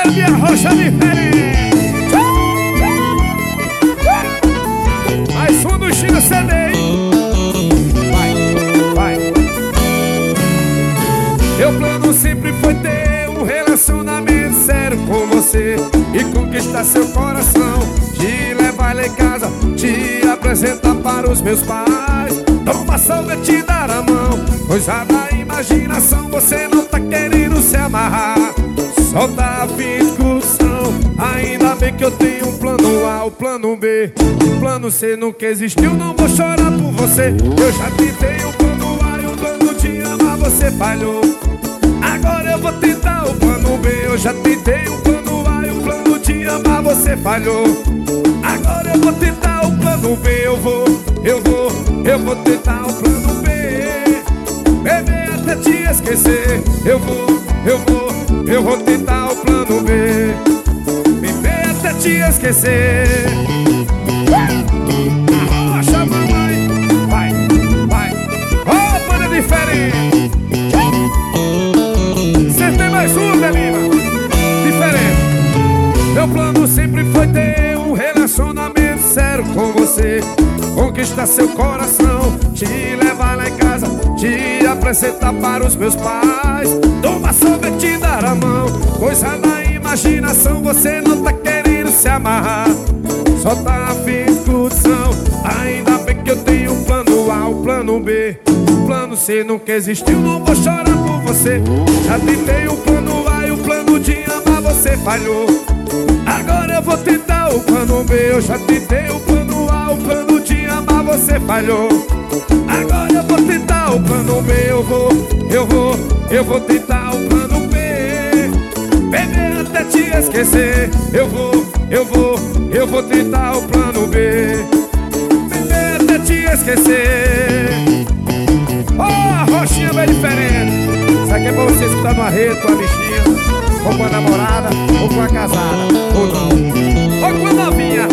Aqui a rocha diferente. Mais um do China CD, hein? Vai. Meu plano sempre foi ter um relacionamento sério com você e conquistar seu coração, te levar lá em casa, te apresentar para os meus pais. Não faça eu te dar a mão, coisa da imaginação. Você não tá querendo se amarrar, só tá a fim de curtição. Ainda bem que eu tenho um plano A, o plano B, o plano C nunca existiu. Não vou chorar por você. Eu já tentei o plano A e o plano de amar, você falhou. Agora eu vou tentar o plano B. Eu já tentei o plano A e o plano de amar, você falhou. Agora eu vou tentar o plano B. Eu vou tentar o plano B. Beber até te esquecer. Eu vou tentar o plano B. Beber até te esquecer. Arrocha, mamãe. Vai. Oh, banda diferente. Acertei mais um, Delima. Diferente. Meu plano sempre foi ter um relacionamento sério com você, conquistar seu coração, te levar lá em casa, te apresentar para os meus pais. Toma sobre te dar a mão, coisa da imaginação. Você não tá querendo se amarrar, só tá a fim de curtição. Ainda bem que eu tenho um plano A, o plano B, o plano C nunca existiu. Não vou chorar por você. Já tentei o plano A e o plano de amar, você falhou. Agora eu vou tentar o plano B. Eu já tentei o plano A, o plano de amar, você falhou. Agora eu vou tentar o plano B. Eu vou tentar o plano B. Beber até te esquecer. Eu vou tentar o plano B. Beber até te esquecer. Oh, a rochinha bem diferente. Isso aqui é pra você escutar numa rede, com a bichinha, ou com a namorada, ou com a casada, ou não, ou com a novinha.